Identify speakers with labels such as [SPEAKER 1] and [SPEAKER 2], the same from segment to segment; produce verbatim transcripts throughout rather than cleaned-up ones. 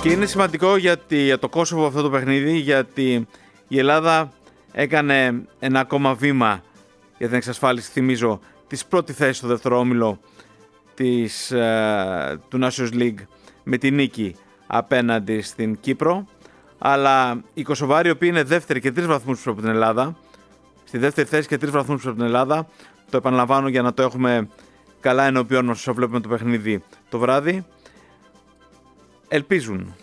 [SPEAKER 1] Και είναι σημαντικό γιατί, για το Κόσοβο αυτό το παιχνίδι, γιατί η Ελλάδα έκανε ένα ακόμα βήμα για την εξασφάλιση, θυμίζω, της πρώτη θέση στο δεύτερο όμιλο της, ε, του Nations League με τη νίκη απέναντι στην Κύπρο. Αλλά οι Κωσοβάροι, οι οποίοι είναι δεύτεροι και τρεις βαθμούς πίσω από την Ελλάδα, στη δεύτερη θέση και τρεις βαθμούς πίσω από την Ελλάδα, το επαναλαμβάνω για να το έχουμε καλά ενώπιον μας όσο βλέπουμε το παιχνίδι το βράδυ, ελπίζουν.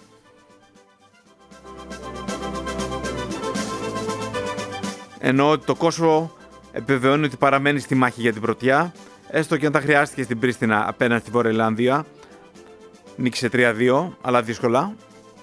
[SPEAKER 1] Ενώ το Κόσοβο επιβεβαιώνει ότι παραμένει στη μάχη για την πρωτιά, έστω και αν τα χρειάστηκε στην Πρίστινα απέναντι στη Βόρεια Ιρλανδία. Νίκησε τρία δύο, αλλά δύσκολα.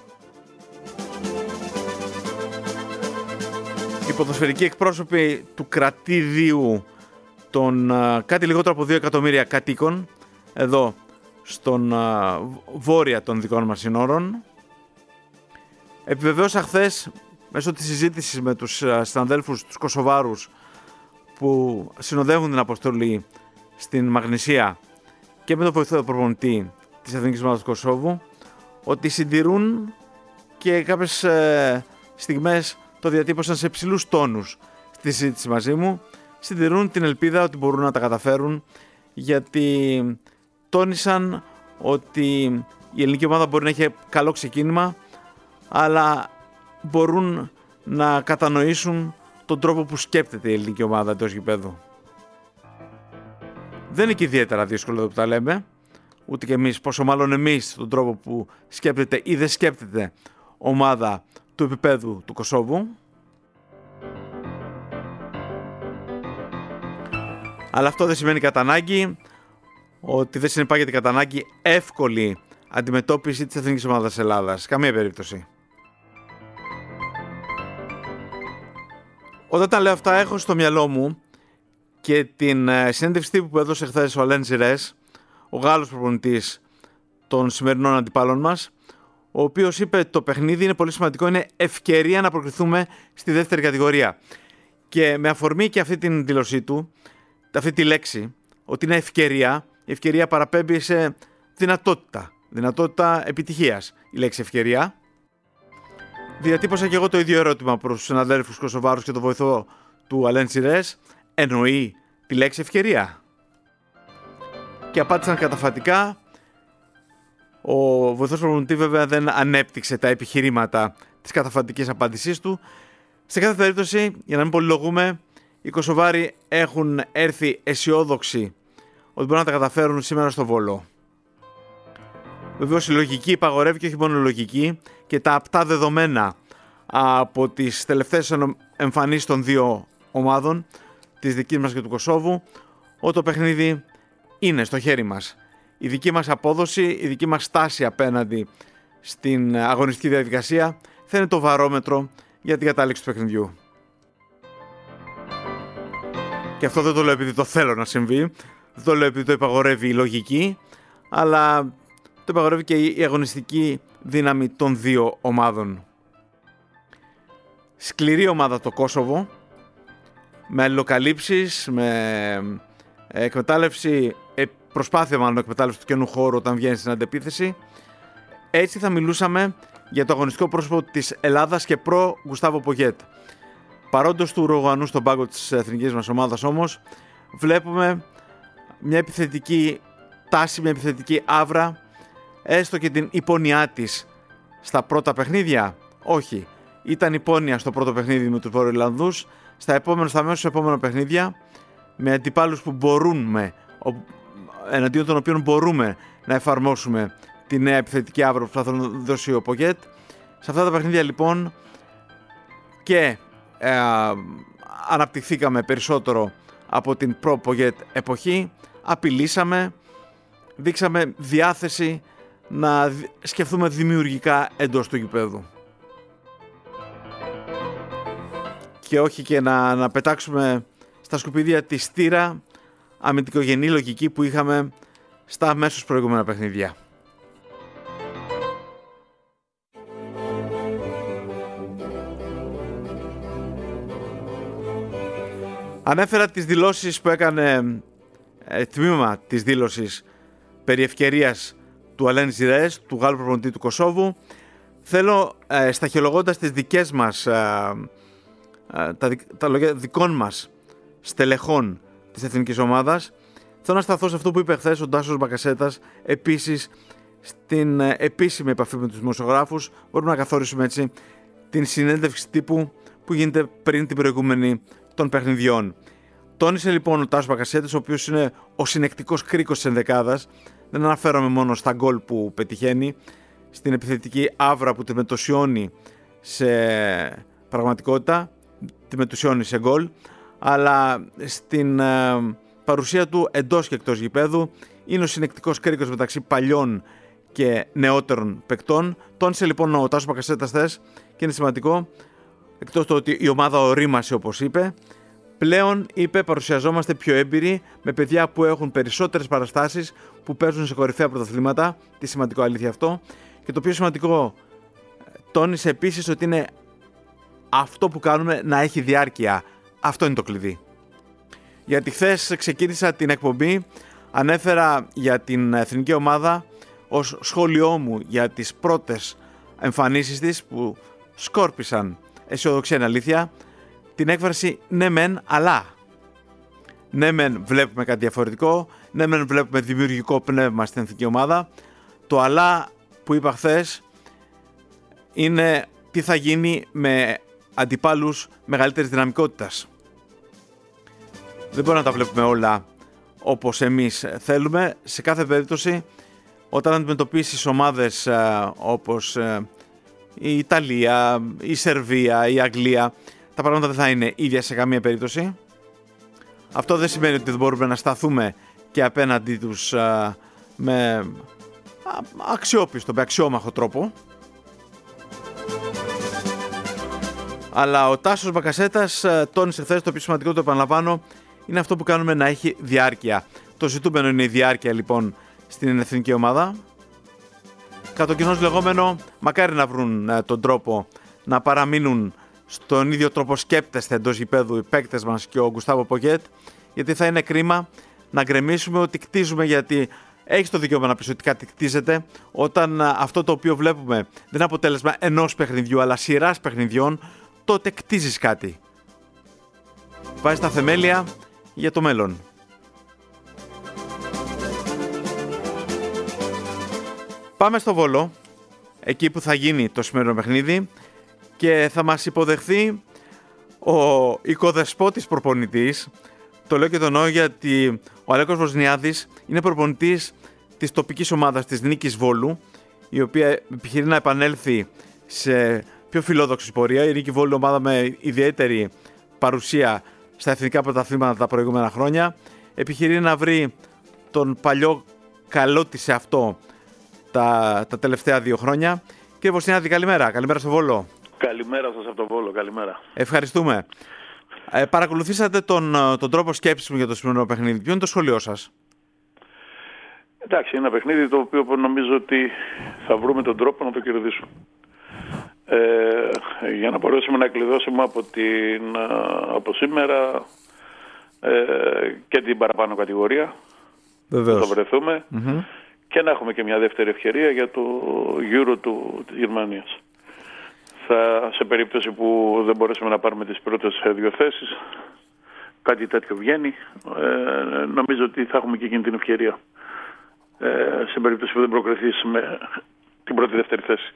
[SPEAKER 1] Οι ποδοσφαιρικοί εκπρόσωποι του κρατήδιου των uh, κάτι λιγότερο από δύο εκατομμύρια κατοίκων εδώ στον uh, βόρεια των δικών μας συνόρων επιβεβαίωσα χθες μέσω της συζήτησης με τους uh, συναδέλφους τους Κωσοβάρους που συνοδεύουν την αποστολή στην Μαγνησία και με τον βοηθό προπονητή της Εθνικής Ομάδας του Κωσόβου ότι συντηρούν και κάποιες uh, στιγμές το διατύπωσαν σε ψηλούς τόνους στη συζήτηση μαζί μου, συντηρούν την ελπίδα ότι μπορούν να τα καταφέρουν, γιατί τόνισαν ότι η ελληνική ομάδα μπορεί να έχει καλό ξεκίνημα, αλλά μπορούν να κατανοήσουν τον τρόπο που σκέπτεται η ελληνική ομάδα εντός γηπέδου. Δεν είναι και ιδιαίτερα δύσκολο εδώ που τα λέμε, ούτε και εμείς, πόσο μάλλον εμείς τον τρόπο που σκέπτεται ή δεν σκέπτεται ομάδα του επίπεδου του Κωσόβου. Αλλά αυτό δεν σημαίνει κατά ανάγκη ότι δεν συνεπάγεται κατά ανάγκη εύκολη αντιμετώπιση της Εθνικής Ομάδας Ελλάδας. Καμία περίπτωση. Όταν τα λέω αυτά έχω στο μυαλό μου και την συνέντευξη τύπου που έδωσε χθες ο Αλέν Ζιρές, ο Γάλλος προπονητής των σημερινών αντιπάλων μας, ο οποίος είπε το παιχνίδι είναι πολύ σημαντικό, είναι ευκαιρία να προκριθούμε στη δεύτερη κατηγορία. Και με αφορμή και αυτή την δήλωσή του, αυτή τη λέξη, ότι είναι ευκαιρία, η ευκαιρία παραπέμπει σε δυνατότητα, δυνατότητα επιτυχίας η λέξη ευκαιρία. Διατύπωσα και εγώ το ίδιο ερώτημα προς τους συναδέλφους Κωσοβάρους και τον βοηθό του Αλέν Σιρές, εννοεί τη λέξη ευκαιρία? Και απάντησαν καταφατικά. Ο βοηθός προπονητή βέβαια δεν ανέπτυξε τα επιχειρήματα της καταφατικής απάντησής του. Σε κάθε περίπτωση, για να μην πολυλογούμε, οι Κωσοβάροι έχουν έρθει αισιόδοξοι ότι μπορούν να τα καταφέρουν σήμερα στο Βόλο. Βεβαίως η λογική υπαγορεύει και όχι μόνο η λογική, και τα απτά δεδομένα από τις τελευταίες εμφανίσεις των δύο ομάδων, της δικής μας και του Κωσόβου, ότι το παιχνίδι είναι στο χέρι μας. Η δική μας απόδοση, η δική μας στάση απέναντι στην αγωνιστική διαδικασία θα είναι το βαρόμετρο για την κατάληξη του παιχνιδιού. Και αυτό δεν το λέω επειδή το θέλω να συμβεί, δεν το λέω επειδή το υπαγορεύει η λογική, αλλά το υπαγορεύει και η αγωνιστική δύναμη των δύο ομάδων. Σκληρή ομάδα το Κόσοβο, με αλληλοκαλύψεις, με εκμετάλλευση, προσπάθεια μάλλον εκμετάλλευση του καινού χώρου όταν βγαίνει στην αντεπίθεση. Έτσι θα μιλούσαμε για το αγωνιστικό πρόσωπο της Ελλάδας και προ Γκουστάβο Πογέτ. Παρόντος του Ουρουγουανού στον πάγκο της εθνικής μας ομάδας όμως, βλέπουμε μια επιθετική τάση, μια επιθετική άβρα, έστω και την υπόνοιά της στα πρώτα παιχνίδια. Όχι, ήταν υπόνοια στο πρώτο παιχνίδι με τους Βορειοϊρλανδούς, στα επόμενα, στα αμέσως επόμενα παιχνίδια, με αντιπάλους που μπορούμε, εναντίον των οποίων μπορούμε να εφαρμόσουμε τη νέα επιθετική άβρα που θα δώσει ο Πογέτ. Σε αυτά τα παιχνίδια λοιπόν και ε, αναπτυχθήκαμε περισσότερο από την προ-Πογέτ εποχή, απειλήσαμε, δείξαμε διάθεση να σκεφτούμε δημιουργικά εντός του γηπέδου και όχι και να, να πετάξουμε στα σκουπίδια τη στήρα αμυντικογενή λογική που είχαμε στα αμέσως προηγούμενα παιχνίδια. Ανέφερα τις δηλώσεις που έκανε ε, τμήμα της δήλωσης περί ευκαιρίας του Αλέν Ζιρές, του Γάλλου προπονητή του Κωσόβου. Θέλω, ε, σταχυολογώντας τις δικές μας, ε, ε, τα, τα λόγια δικών μας στελεχών της εθνικής ομάδας, θέλω να σταθώ σε αυτό που είπε χθες ο Τάσος Μπακασέτας, επίσης στην ε, επίσημη επαφή με τους δημοσιογράφους. Μπορούμε να καθορίσουμε έτσι την συνέντευξη τύπου που γίνεται πριν την προηγούμενη των παιχνιδιών. Τόνισε λοιπόν ο Τάσος Μπακασέτας, ο οποίος είναι ο συνεκτικός κρίκος της ενδεκάδας. Δεν αναφέρομαι μόνο στα γκολ που πετυχαίνει, στην επιθετική άβρα που τη μετωσιώνει σε πραγματικότητα, τη μετωσιώνει σε γκολ, αλλά στην ε, παρουσία του εντός και εκτός γηπέδου. Είναι ο συνεκτικός κρίκος μεταξύ παλιών και νεότερων παικτών. Τόνισε λοιπόν ο Τάσος Μπακασέτας θες, και είναι σημαντικό, εκτός το ότι η ομάδα ορίμασε όπως είπε, πλέον είπε παρουσιαζόμαστε πιο έμπειροι με παιδιά που έχουν περισσότερες παραστάσεις, που παίζουν σε κορυφαία πρωταθλήματα. Τι σημαντικό αλήθεια αυτό. Και το πιο σημαντικό, τόνισε επίσης ότι είναι αυτό που κάνουμε να έχει διάρκεια. Αυτό είναι το κλειδί. Γιατί χθες ξεκίνησα την εκπομπή, ανέφερα για την εθνική ομάδα ως σχόλιο μου για τις πρώτες εμφανίσεις της που σκόρπισαν αισιοδοξία, είναι αλήθεια, την έκφραση ναι μεν αλλά. Ναι μεν βλέπουμε κάτι διαφορετικό, ναι μεν βλέπουμε δημιουργικό πνεύμα στην εθνική ομάδα. Το αλλά που είπα χθες είναι τι θα γίνει με αντιπάλους μεγαλύτερης δυναμικότητας. Δεν μπορούμε να τα βλέπουμε όλα όπως εμείς θέλουμε. Σε κάθε περίπτωση, όταν αντιμετωπίσεις ομάδες ε, όπως ε, η Ιταλία, η Σερβία, η Αγγλία, τα πράγματα δεν θα είναι ίδια σε καμία περίπτωση. Αυτό δεν σημαίνει ότι δεν μπορούμε να σταθούμε και απέναντί τους ε, με αξιόπιστο, με αξιόμαχο τρόπο. Αλλά ο Τάσος Μπακασέτας τόνισε χθες, το πιο σημαντικό, το επαναλαμβάνω, είναι αυτό που κάνουμε να έχει διάρκεια. Το ζητούμενο είναι η διάρκεια λοιπόν στην εθνική ομάδα. Κατ' ο κοινός λεγόμενο, μακάρι να βρουν τον τρόπο να παραμείνουν στον ίδιο τρόπο σκέπτεστε εντός γηπέδου οι παίκτες μας και ο Γκουστάβο Πογέτ, γιατί θα είναι κρίμα να γκρεμίσουμε ότι κτίζουμε, γιατί έχεις το δικαίωμα να πεις ότι κάτι κτίζεται, όταν αυτό το οποίο βλέπουμε δεν είναι αποτέλεσμα ενός παιχνιδιού αλλά σειράς παιχνιδιών, τότε κτίζεις κάτι. Βάζεις τα θεμέλια για το μέλλον. Πάμε στο Βόλο, εκεί που θα γίνει το σημερινό παιχνίδι και θα μας υποδεχθεί ο οικοδεσπότης προπονητής. Το λέω και το εννοώ γιατί ο Αλέκος Βοσνιάδης είναι προπονητής της τοπικής ομάδας της Νίκης Βόλου, η οποία επιχειρεί να επανέλθει σε πιο φιλόδοξη πορεία. Η Νίκη Βόλου, ομάδα με ιδιαίτερη παρουσία στα εθνικά πρωταθλήματα τα προηγούμενα χρόνια, επιχειρεί να βρει τον παλιό καλό της σε αυτό τα, τα τελευταία δύο χρόνια. Κύριε Βοσνιάδη, καλημέρα. Καλημέρα στο Βόλο.
[SPEAKER 2] Καλημέρα σας από το Βόλο. Καλημέρα.
[SPEAKER 1] Ευχαριστούμε. Ε, παρακολουθήσατε τον, τον τρόπο σκέψης μου για το σημερινό παιχνίδι. Ποιο είναι το σχόλιο σας?
[SPEAKER 2] Εντάξει, είναι ένα παιχνίδι το οποίο νομίζω ότι θα βρούμε τον τρόπο να το κερδίσουμε. Ε, για να μπορέσουμε να κλειδώσουμε από, την, από σήμερα ε, και την παραπάνω κατηγορία.
[SPEAKER 1] Βεβαίως.
[SPEAKER 2] Θα το βρεθούμε
[SPEAKER 1] mm-hmm.
[SPEAKER 2] και να έχουμε και μια δεύτερη ευκαιρία για το Euro του, της Γερμανίας. Θα, σε περίπτωση που δεν μπορέσουμε να πάρουμε τις πρώτες δύο θέσεις, κάτι τέτοιο βγαίνει, ε, νομίζω ότι θα έχουμε και εκείνη την ευκαιρία. Ε, σε περίπτωση που δεν προκριθείς με την πρώτη δεύτερη θέση.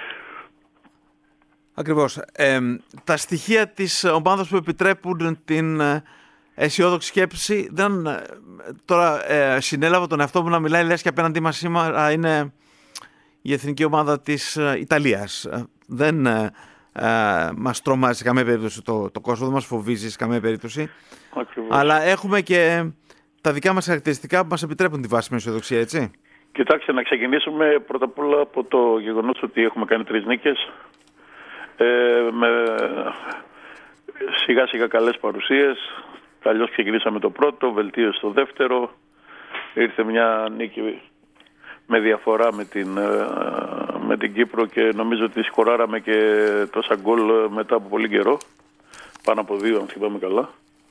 [SPEAKER 1] Ακριβώς. Ε, τα στοιχεία της ομάδας που επιτρέπουν την αισιόδοξη σκέψη, δεν, τώρα ε, συνέλαβα τον εαυτό μου να μιλάει, λες και απέναντί μας σήμερα είναι η εθνική ομάδα της Ιταλίας. Δεν ε, ε, μας τρομάζει σε καμία περίπτωση το, το κόσμο, δεν μας φοβίζει σε καμία περίπτωση.
[SPEAKER 2] Ακριβώς.
[SPEAKER 1] Αλλά έχουμε και τα δικά μας χαρακτηριστικά που μας επιτρέπουν τη βάση με αισιοδοξία, έτσι.
[SPEAKER 2] Κοιτάξτε, να ξεκινήσουμε πρώτα απ' όλα από το γεγονός ότι έχουμε κάνει τρεις νίκες. Ε, με σιγά σιγά καλές παρουσίες. Αλλιώς ξεκινήσαμε το πρώτο, βελτίωση το δεύτερο. Ήρθε μια νίκη με διαφορά με την, με την Κύπρο και νομίζω ότι σκοράραμε και τόσα γκολ μετά από πολύ καιρό. Πάνω από δύο, αν θυμάμαι καλά.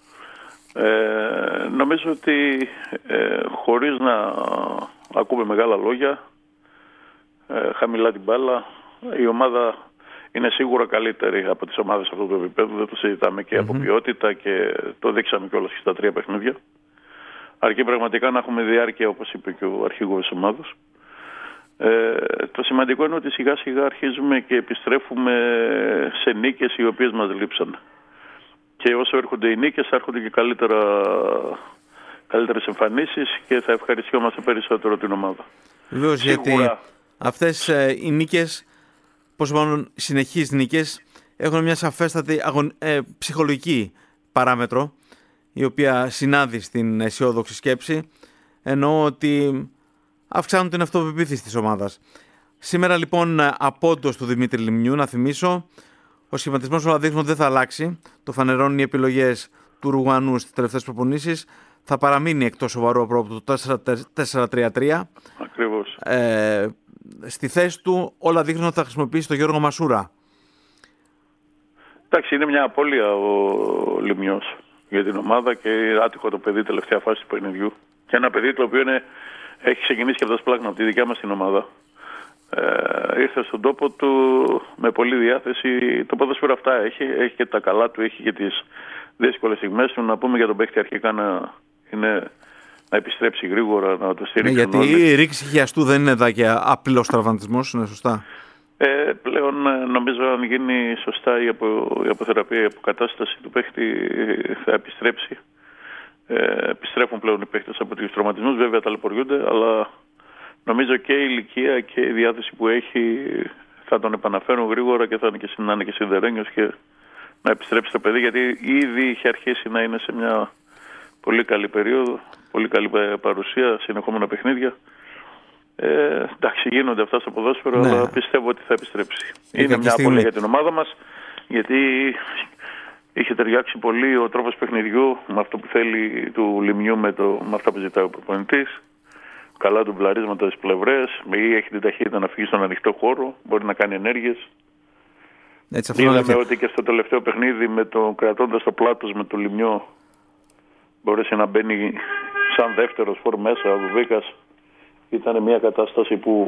[SPEAKER 2] Ε, νομίζω ότι ε, χωρίς να ακούμε μεγάλα λόγια, ε, χαμηλά την μπάλα, Η ομάδα είναι σίγουρα καλύτερη από τις ομάδες αυτού του επίπεδου, δεν το συζητάμε, και mm-hmm. από ποιότητα, και το δείξαμε κιόλας και στα τρία παιχνίδια. Αρκεί πραγματικά να έχουμε διάρκεια, όπως είπε και ο αρχηγός της ομάδας. Ε, το σημαντικό είναι ότι σιγά σιγά αρχίζουμε και επιστρέφουμε σε νίκες οι οποίες μας λείψαν. Και όσο έρχονται οι νίκες, θα έρχονται και καλύτερα, καλύτερες εμφανίσεις και θα ευχαριστιόμαστε περισσότερο την ομάδα.
[SPEAKER 1] Βεβαίως, γιατί αυτές ε, οι νίκες, πόσο μάλλον συνεχείς νίκες, έχουν μια σαφέστατη αγων... ε, ψυχολογική παράμετρο, η οποία συνάδει στην αισιόδοξη σκέψη, εννοώ ότι αυξάνουν την αυτοπεποίθηση της ομάδας. Σήμερα λοιπόν, απόντος του Δημήτρη Λιμνιού, να θυμίσω, ο σχηματισμός όλα δείχνουν δεν θα αλλάξει. Το φανερώνουν οι επιλογές του Ρουγανού στις τελευταίες προπονήσεις. Θα παραμείνει εκτός σοβαρού απρόπτου το τέσσερα τρία τρία.
[SPEAKER 2] Ακριβώς.
[SPEAKER 1] Ε, στη θέση του όλα δείχνουν ότι θα χρησιμοποιήσει τον Γιώργο Μασούρα.
[SPEAKER 2] Εντάξει, είναι μια απώλεια ο Λιμνιός για την ομάδα και άτυχο το παιδί τελευταία φάση του παιχνιδιού. Και ένα παιδί το οποίο είναι, έχει ξεκινήσει και από τα σπλάχνα από τη δικιά μας την ομάδα. Ε, ήρθε στον τόπο του με πολλή διάθεση. Το ποδόσφαιρο αυτά έχει, έχει και τα καλά του, έχει και τις δύσκολες στιγμές του. Να πούμε για τον παίχτη αρχικά να, είναι, να επιστρέψει γρήγορα, να το στηρίξουν.
[SPEAKER 1] Ναι, γιατί όλοι. Η ρήξη χιαστού δεν είναι εδώ και απλός τραυματισμός, είναι σωστά.
[SPEAKER 2] Ε, πλέον νομίζω αν γίνει σωστά η, απο, η αποθεραπεία, η αποκατάσταση του παίχτη θα επιστρέψει. Ε, επιστρέφουν πλέον οι παίχτες από τους τραυματισμούς, βέβαια ταλαιπωριούνται, αλλά νομίζω και η ηλικία και η διάθεση που έχει θα τον επαναφέρουν γρήγορα και θα είναι και, να είναι και σιδερένιος και να επιστρέψει το παιδί, γιατί ήδη είχε αρχίσει να είναι σε μια πολύ καλή περίοδο, πολύ καλή παρουσία, συνεχόμενα παιχνίδια. Ε, εντάξει, γίνονται αυτά στο ποδόσφαιρο, ναι, αλλά πιστεύω ότι θα επιστρέψει. Είναι, είναι μια απώλεια για την ομάδα μας, γιατί είχε ταιριάξει πολύ ο τρόπος παιχνιδιού με αυτό που θέλει του Λιμνιού, με, το, με αυτά που ζητάει ο προπονητής. Καλά του μπλαρίσματα στις πλευρές, ή έχει την ταχύτητα να φύγει στον ανοιχτό χώρο, μπορεί να κάνει ενέργειες. Είδαμε ότι και στο τελευταίο παιχνίδι, με το, κρατώντας το πλάτος με το Λιμνιό, μπόρεσε να μπαίνει σαν δεύτερος φορ μέσα ο Βίκας. Ήταν μια κατάσταση που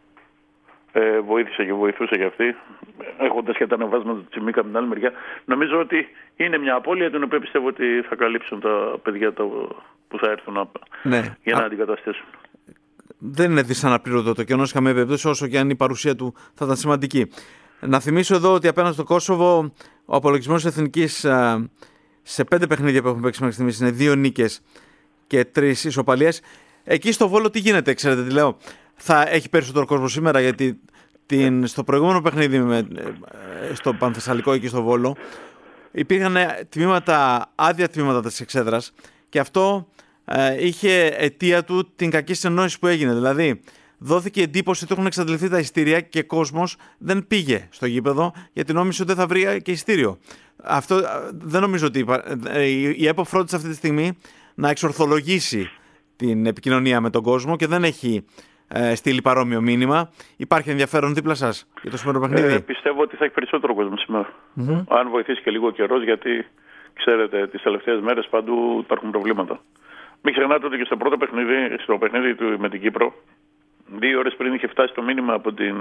[SPEAKER 2] ε, βοήθησε και βοηθούσε για αυτή, έχοντας και τα ανεβάσματα του Τσιμίκα από την άλλη μεριά. Νομίζω ότι είναι μια απώλεια την οποία πιστεύω ότι θα καλύψουν τα παιδιά τα, που θα έρθουν ναι. για να Α... αντικαταστήσουν.
[SPEAKER 1] Δεν είναι δυσαναπλήρωτο το κενό σε καμία περίπτωση, όσο και αν η παρουσία του θα ήταν σημαντική. Να θυμίσω εδώ ότι απέναντι στο Κόσοβο ο απολογισμός της Εθνικής σε πέντε παιχνίδια που έχουμε παίξει μέχρι στιγμής είναι δύο νίκες και τρεις ισοπαλίες. Εκεί στο Βόλο τι γίνεται, ξέρετε τι λέω? Θα έχει περισσότερο κόσμο σήμερα, γιατί την, στο προηγούμενο παιχνίδι με, στο Πανθεσσαλικό εκεί στο Βόλο υπήρχαν τμήματα, άδεια τμήματα της εξέδρας, και αυτό ε, είχε αιτία του την κακή συνεννόηση που έγινε. Δηλαδή δόθηκε εντύπωση ότι έχουν εξαντληθεί τα εισιτήρια και κόσμος δεν πήγε στο γήπεδο γιατί νόμιζε ότι δεν θα βρει και εισιτήριο. Αυτό δεν νομίζω ότι η ΕΠΟ φρόντισε αυτή τη στιγμή να εξορθολογήσει την επικοινωνία με τον κόσμο και δεν έχει ε, στείλει παρόμοιο μήνυμα. Υπάρχει ενδιαφέρον δίπλα σας για το σημερινό παιχνίδι?
[SPEAKER 2] Ε, πιστεύω ότι θα έχει περισσότερο κόσμο σήμερα. Mm-hmm. Αν βοηθήσει και λίγο καιρός, γιατί ξέρετε τις τελευταίες μέρες παντού υπάρχουν προβλήματα. Μην ξεχνάτε ότι και στο πρώτο παιχνίδι, στο παιχνίδι του με την Κύπρο, δύο ώρες πριν είχε φτάσει το μήνυμα από την,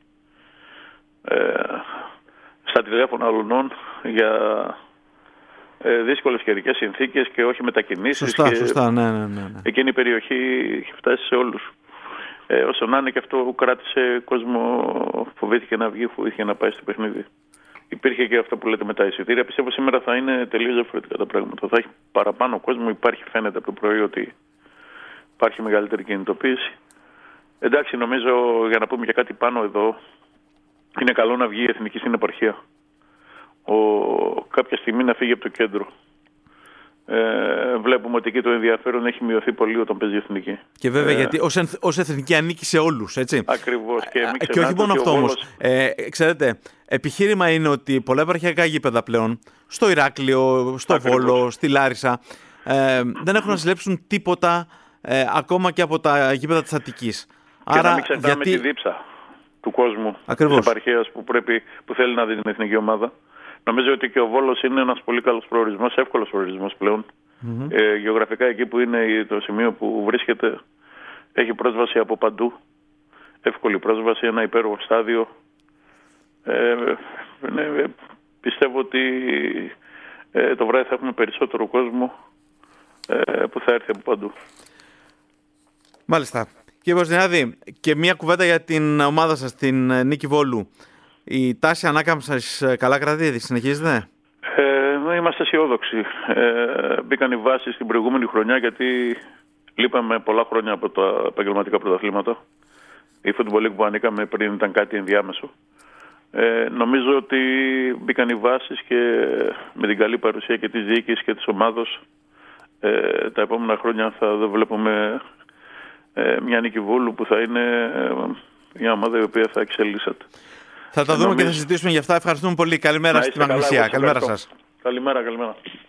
[SPEAKER 2] ε, στα τηλέφωνα αλουνών για ε, δύσκολες καιρικές συνθήκες και όχι μετακινήσεις.
[SPEAKER 1] Σωστά,
[SPEAKER 2] και
[SPEAKER 1] σωστά, ναι, ναι, ναι.
[SPEAKER 2] Εκείνη η περιοχή είχε φτάσει σε όλους. Ε, όσο να είναι, και αυτό κράτησε κόσμο, φοβήθηκε να βγει, φοβήθηκε να πάει στο παιχνίδι. Υπήρχε και αυτό που λέτε με τα εισιτήρια. Πιστεύω σήμερα θα είναι τελείως διαφορετικά τα πράγματα. Θα έχει παραπάνω κόσμο, υπάρχει, φαίνεται από το πρωί ότι υπάρχει μεγαλύτερη κινητοποίηση. Εντάξει, νομίζω, για να πούμε και κάτι πάνω εδώ, είναι καλό να βγει η εθνική στην επαρχία. Ο, κάποια στιγμή να φύγει από το κέντρο. Ε, βλέπουμε ότι εκεί το ενδιαφέρον έχει μειωθεί πολύ όταν παίζει η εθνική.
[SPEAKER 1] Και βέβαια, ε, γιατί ως, ενθ, ως εθνική ανήκει σε όλους, έτσι.
[SPEAKER 2] Ακριβώς. Και,
[SPEAKER 1] ε, και όχι μόνο αυτό όμως. Ε, ξέρετε, επιχείρημα είναι ότι πολλά επαρχιακά γήπεδα πλέον, στο Ηράκλειο, στο Ακριβώς. Βόλο, στη Λάρισα, ε, δεν έχουν να συλλέψουν τίποτα ε, ακόμα και από τα γήπεδα της Αττικής.
[SPEAKER 2] Και Άρα, να μην ξεχνάμε γιατί... τη δίψα του κόσμου,
[SPEAKER 1] Ακριβώς.
[SPEAKER 2] της επαρχίας που, πρέπει, που θέλει να δει την εθνική ομάδα. Νομίζω ότι και ο Βόλος είναι ένας πολύ καλός προορισμός, εύκολος προορισμός πλέον. Mm-hmm. Ε, γεωγραφικά εκεί που είναι το σημείο που βρίσκεται έχει πρόσβαση από παντού. Εύκολη πρόσβαση, ένα υπέροχο στάδιο. Ε, ναι, πιστεύω ότι ε, το βράδυ θα έχουμε περισσότερο κόσμο ε, που θα έρθει από παντού.
[SPEAKER 1] Μάλιστα. Κύριε Βοζνιάδη, και μία κουβέντα για την ομάδα σας, την Νίκη Βόλου. Η τάση ανάκαμψης καλά κρατήτη, συνεχίζεται?
[SPEAKER 2] Ε, είμαστε αισιόδοξοι. Ε, μπήκαν οι βάσεις την προηγούμενη χρονιά, γιατί λείπαμε πολλά χρόνια από τα επαγγελματικά πρωταθλήματα. Η Football League που ανήκαμε πριν ήταν κάτι ενδιάμεσο. Ε, νομίζω ότι μπήκαν οι βάσεις και με την καλή παρουσία και της διοίκησης και της ομάδος ε, τα επόμενα χρόνια θα βλέπουμε ε, μια Νίκη Βόλου που θα είναι ε, μια ομάδα η οποία θα εξελίσσεται.
[SPEAKER 1] Θα τα δούμε νομίζω... και θα συζητήσουμε γι' αυτά. Ευχαριστούμε πολύ. Καλημέρα στη Μαγνησία. Καλημέρα σας.
[SPEAKER 2] Καλημέρα, καλημέρα.